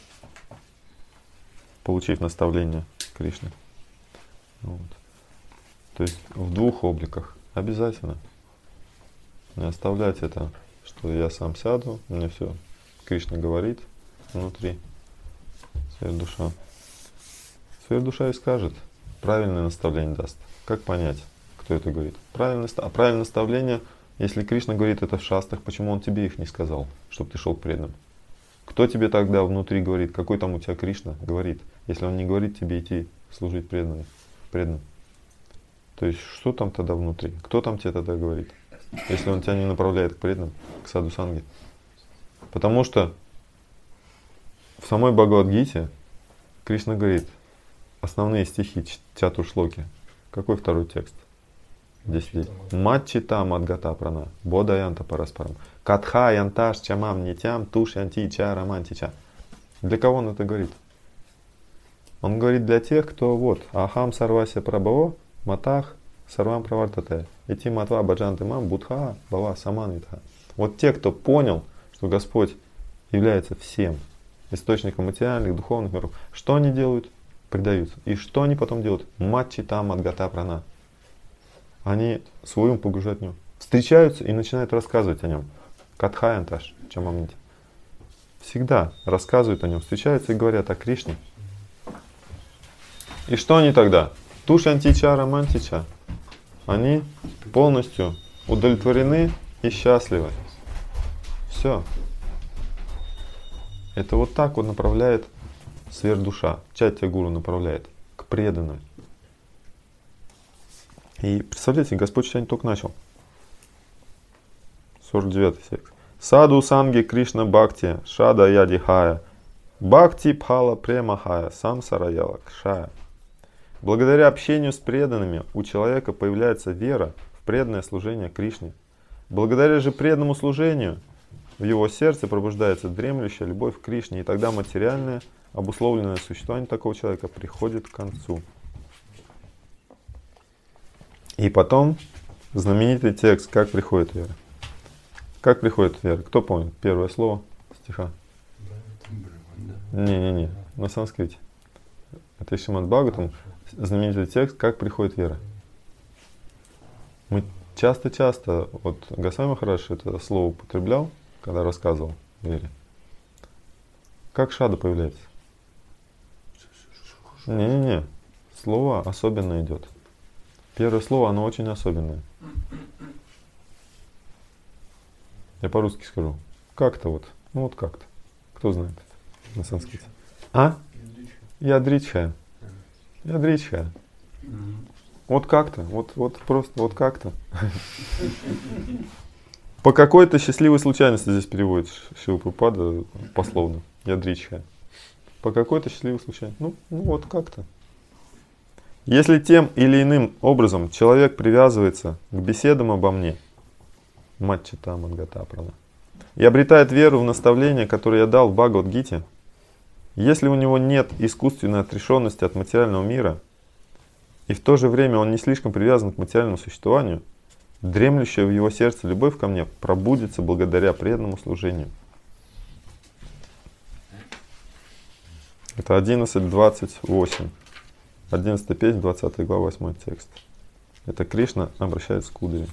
получив наставление Кришны. Вот. То есть в двух обликах обязательно. Не оставлять это, что я сам сяду, мне все Кришна говорит внутри, сверхдуша. Сверхдуша и скажет, правильное наставление даст. Как понять, кто это говорит? Правильное, а правильное наставление, если Кришна говорит это в шастрах, почему он тебе их не сказал, чтобы ты шел к преданным? Кто тебе тогда внутри говорит, какой там у тебя Кришна говорит, если он не говорит тебе идти служить преданным? преданным? То есть что там тогда внутри? Кто там тебе тогда говорит, если он тебя не направляет к преданным, к саду санге? Потому что в самой Бхагавад-гите Кришна говорит, основные стихи Чатуршлоки. Какой второй текст? Десять. Матчита мадгата прана, бодаянта параспарам, катха янташ чамам нитям туш янти ча романтича. Для кого он это говорит? Он говорит для тех, кто вот ахам сарвася прабаво, матах сарвам правартате, эти матва баджанты мам будха бава саманвитха. Вот те, кто понял, что Господь является всем источником материальных, духовных миров, что они делают? Предаются. И что они потом делают? Матчита мадгата прана. Они свой ум погружают в него. Встречаются и начинают рассказывать о нем. Катхаянташ, чамамнити. Всегда рассказывают о нем, встречаются и говорят о Кришне. И что они тогда? Тушантича, романтича. Они полностью удовлетворены и счастливы. Все. Это вот так вот направляет сверхдуша. Чайтя Гуру направляет к преданным. И представляете, Господь читание только начал. сорок девятый текст. Саду санги Кришна Бхакти Шада Ядихая Бхакти Пхала Премахая Самсараяла Кшая. Благодаря общению с преданными у человека появляется вера в преданное служение Кришне. Благодаря же преданному служению в его сердце пробуждается дремлющая любовь к Кришне, и тогда материальное, обусловленное существование такого человека приходит к концу. И потом знаменитый текст «Как приходит вера». Как приходит вера? Кто помнит первое слово стиха? Не-не-не, на санскрите. Это из Шримад Бхагаватам, знаменитый текст «Как приходит вера». Мы часто-часто, вот Госвами Махарадж это слово употреблял, когда рассказывал о вере. Как шада появляется? Не-не-не, слово особенно идет. Первое слово, оно очень особенное. Я по-русски скажу. Как-то вот. Ну вот как-то. Кто знает это на санскрите? А? Ядричхая. Ядричхая. Вот как-то. Вот, вот просто вот как-то. По какой-то счастливой случайности здесь переводит Шрила Прабхупада пословно. Ядричхая. По какой-то счастливой случайности. Ну, ну вот как-то. Если тем или иным образом человек привязывается к беседам обо мне, Матчита Мангата Прана, и обретает веру в наставления, которые я дал в Бхагавад-гите, если у него нет искусственной отрешенности от материального мира, и в то же время он не слишком привязан к материальному существованию, дремлющая в его сердце любовь ко мне пробудится благодаря преданному служению. Это одиннадцать двадцать восемь. одиннадцатая песня, двадцатая глава, восьмой текст. Это Кришна обращается к Удави.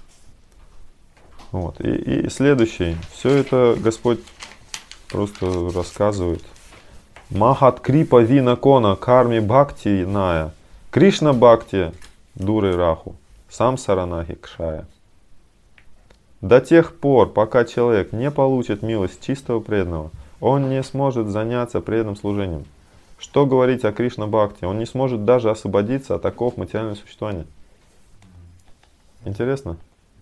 Вот. И, и следующий. Все это Господь просто рассказывает. Махат крипа вина кона карми бхакти ная. Кришна бхакти дуры раху. Сам саранахи кшая. До тех пор, пока человек не получит милость чистого преданного, он не сможет заняться преданным служением. Что говорить о Кришна Бхакти? Он не сможет даже освободиться от оков материального существования. Интересно?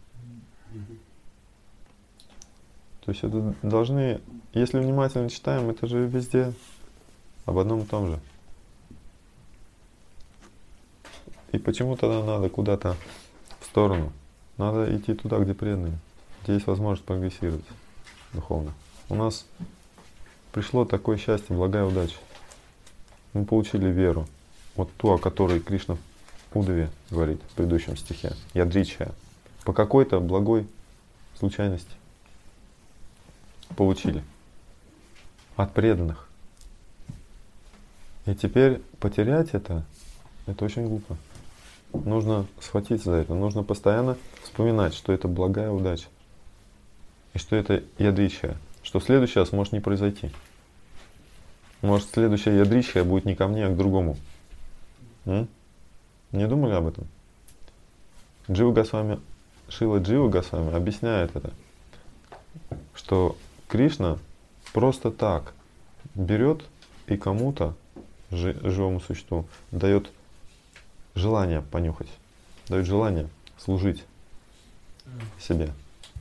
То есть это должны, если внимательно читаем, это же везде об одном и том же. И почему тогда надо куда-то в сторону? Надо идти туда, где преданные, где есть возможность прогрессировать духовно. У нас пришло такое счастье, благая удача. Мы получили веру, вот ту, о которой Кришна в Удаве говорит в предыдущем стихе, Ядричхая, по какой-то благой случайности получили от преданных. И теперь потерять это, это очень глупо. Нужно схватиться за это, нужно постоянно вспоминать, что это благая удача, и что это Ядричхая, что в следующий раз может не произойти. Может, следующая ядричхая будет не ко мне, а к другому. М? Не думали об этом? Джива Госвами, Шрила Джива Госвами объясняет это, что Кришна просто так берет и кому-то, живому существу, дает желание понюхать, дает желание служить себе.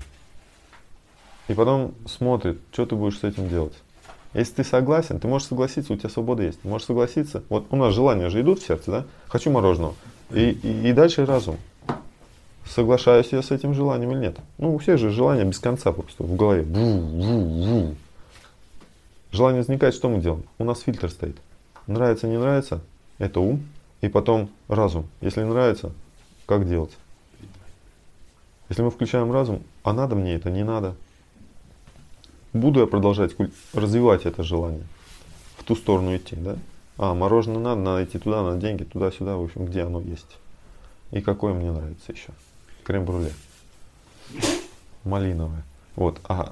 И потом смотрит, что ты будешь с этим делать. Если ты согласен, ты можешь согласиться, у тебя свобода есть. Ты можешь согласиться. Вот у нас желания же идут в сердце, да? Хочу мороженого. И, и, и дальше разум. Соглашаюсь я с этим желанием или нет? Ну, у всех же желания без конца просто в голове. Бу-бу-бу. Желание возникает, что мы делаем? У нас фильтр стоит. Нравится, не нравится, это ум. И потом разум. Если нравится, как делать? Если мы включаем разум, а надо мне это, не надо. Буду я продолжать развивать это желание, в ту сторону идти, да? А, мороженое надо, надо идти туда, надо деньги, туда-сюда, в общем, где оно есть. И какое мне нравится еще? Крем-брюле. Малиновое. Вот. А,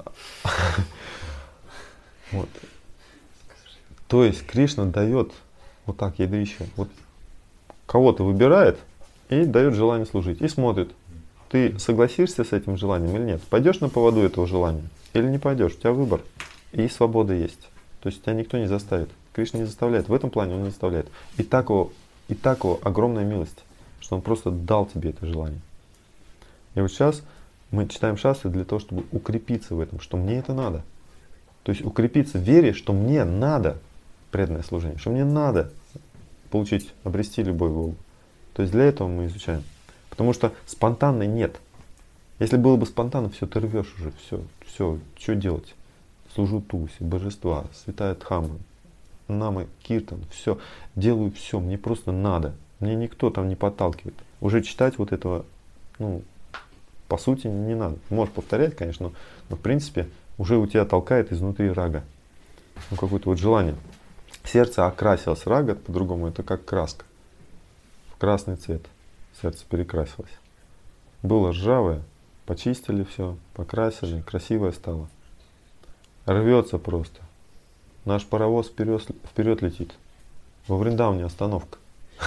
вот. То есть Кришна дает вот так, ядричхая, вот кого-то выбирает и дает желание служить. И смотрит, ты согласишься с этим желанием или нет? Пойдешь на поводу этого желания? Или не пойдешь, у тебя выбор и свобода есть. То есть тебя никто не заставит. Кришна не заставляет. В этом плане он не заставляет. И так его, и так его огромная милость, что он просто дал тебе это желание. И вот сейчас мы читаем шастры для того, чтобы укрепиться в этом, что мне это надо. То есть укрепиться в вере, что мне надо преданное служение, что мне надо получить, обрести любовь к Богу. То есть для этого мы изучаем. Потому что спонтанной нет. Если было бы спонтанно, все, ты рвешь уже, все, все, что делать? Служу Туси, божества, святая Дхамма, Намы, Киртан, все, делаю все, мне просто надо. Мне никто там не подталкивает. Уже читать вот этого, ну, по сути, не надо. Можешь повторять, конечно, но, но в принципе уже у тебя толкает изнутри рага. Ну, какое-то вот желание. Сердце окрасилось, рага по-другому, это как краска. В красный цвет сердце перекрасилось. Было ржавое, почистили все, покрасили, красивое стало. Рвется просто. Наш паровоз вперед, вперед летит. Во Вриндаване остановка.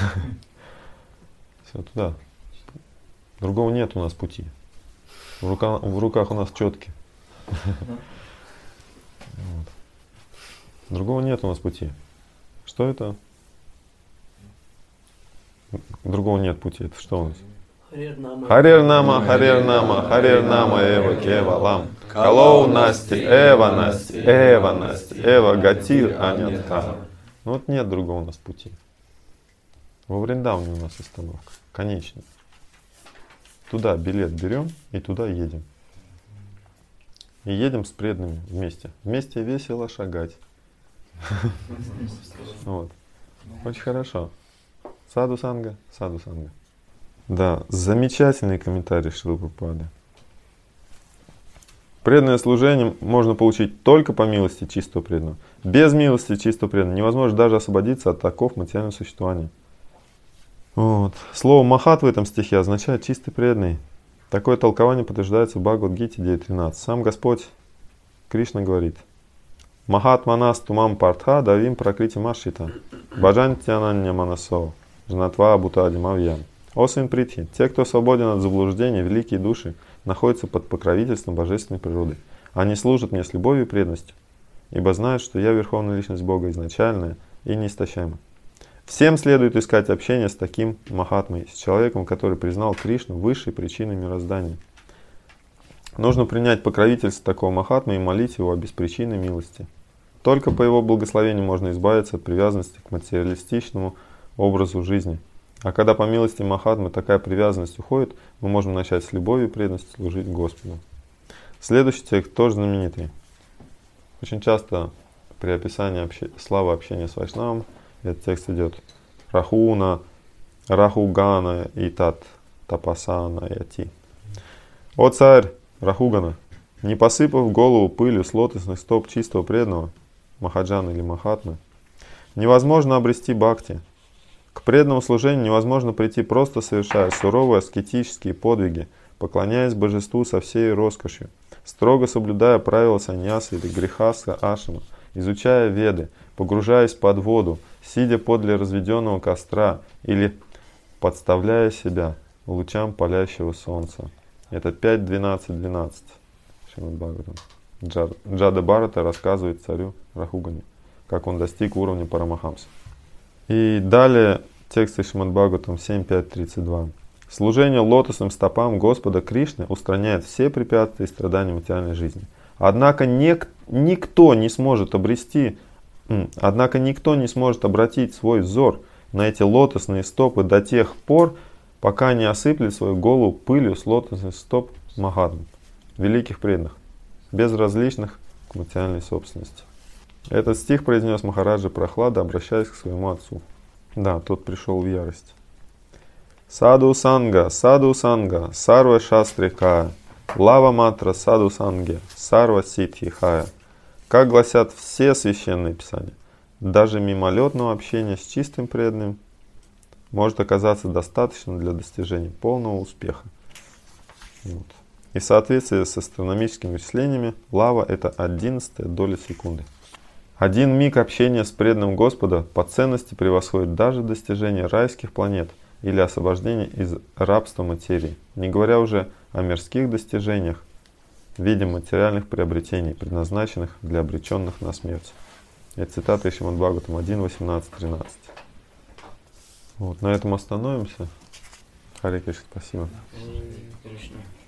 Все туда. Другого нет у нас пути. В руках, в руках у нас четки. Вот. Другого нет у нас пути. Что это? Другого нет пути. Это что у нас? Харир нама, харир нама, харир нама, эва кевалам. Калоу насти, эва насти, эва насти, эва гатир анятха. Ну вот нет другого у нас пути. Во Вриндаване у нас остановка. Конечная. Туда билет берем и туда едем. И едем с преданными вместе. Вместе весело шагать. Вот. Очень хорошо. Саду санга, саду санга. Да, замечательный комментарий Шрилы Прабхупады. Преданное служение можно получить только по милости чистого преданного. Без милости чистого преданного невозможно даже освободиться от оков материального существования. Вот. Слово «махат» в этом стихе означает «чистый преданный». Такое толкование подтверждается в Бхагавад-гите девять тринадцать. Сам Господь Кришна говорит: «Махат манас тумам партха давим пракрити машита, баджантянанья манасо, жнатва абутадим авьям». О сын Притхи, те, кто свободен от заблуждения, великие души, находятся под покровительством божественной природы. Они служат мне с любовью и преданностью, ибо знают, что я верховная личность Бога, изначальная и неистощаема. Всем следует искать общение с таким махатмой, с человеком, который признал Кришну высшей причиной мироздания. Нужно принять покровительство такого махатмы и молить его о беспричинной милости. Только по его благословению можно избавиться от привязанности к материалистичному образу жизни. А когда по милости махатмы такая привязанность уходит, мы можем начать с любовью и преданностью служить Господу. Следующий текст тоже знаменитый. Очень часто при описании обще... славы общения с Вайшнавом этот текст идет: Рахуна, Рахугана и Тат Тапасана Яти. О царь Рахугана, не посыпав голову пылью с лотосных стоп чистого преданного, Махаджана или Махатмы, невозможно обрести бхакти. К преданному служению невозможно прийти, просто совершая суровые аскетические подвиги, поклоняясь божеству со всей роскошью, строго соблюдая правила саньяса или грехаска ашрама, изучая веды, погружаясь под воду, сидя подле разведенного костра или подставляя себя лучам палящего солнца. Это пять двенадцать двенадцать. Шримад Бхагаватам. Джада Бхарата рассказывает царю Рахугане, как он достиг уровня Парамахамса. И далее текст из Шримад Бхагаватам семь пять тридцать два. Служение лотосным стопам Господа Кришны устраняет все препятствия и страдания материальной жизни. Однако не, никто не сможет обрести, однако никто не сможет обратить свой взор на эти лотосные стопы до тех пор, пока не осыплет свою голову пылью с лотосных стоп Махатм, великих преданных, безразличных к материальной собственности. Этот стих произнес Махараджа Прохлада, обращаясь к своему отцу. Да, тот пришел в ярость. Саду санга, саду санга, сарва шастрикая, лава матра саду санге, сарва ситхихая. Как гласят все священные писания, даже мимолетного общения с чистым преданным может оказаться достаточно для достижения полного успеха. Вот. И в соответствии с астрономическими вычислениями, лава — это одиннадцатая доля секунды. Один миг общения с преданным Господа по ценности превосходит даже достижение райских планет или освобождение из рабства материи, не говоря уже о мирских достижениях в виде материальных приобретений, предназначенных для обреченных на смерть. Это цитата из Шримад Бхагаватам один восемнадцать тринадцать. Вот, на этом остановимся. Харе Кришна, спасибо. Кришна.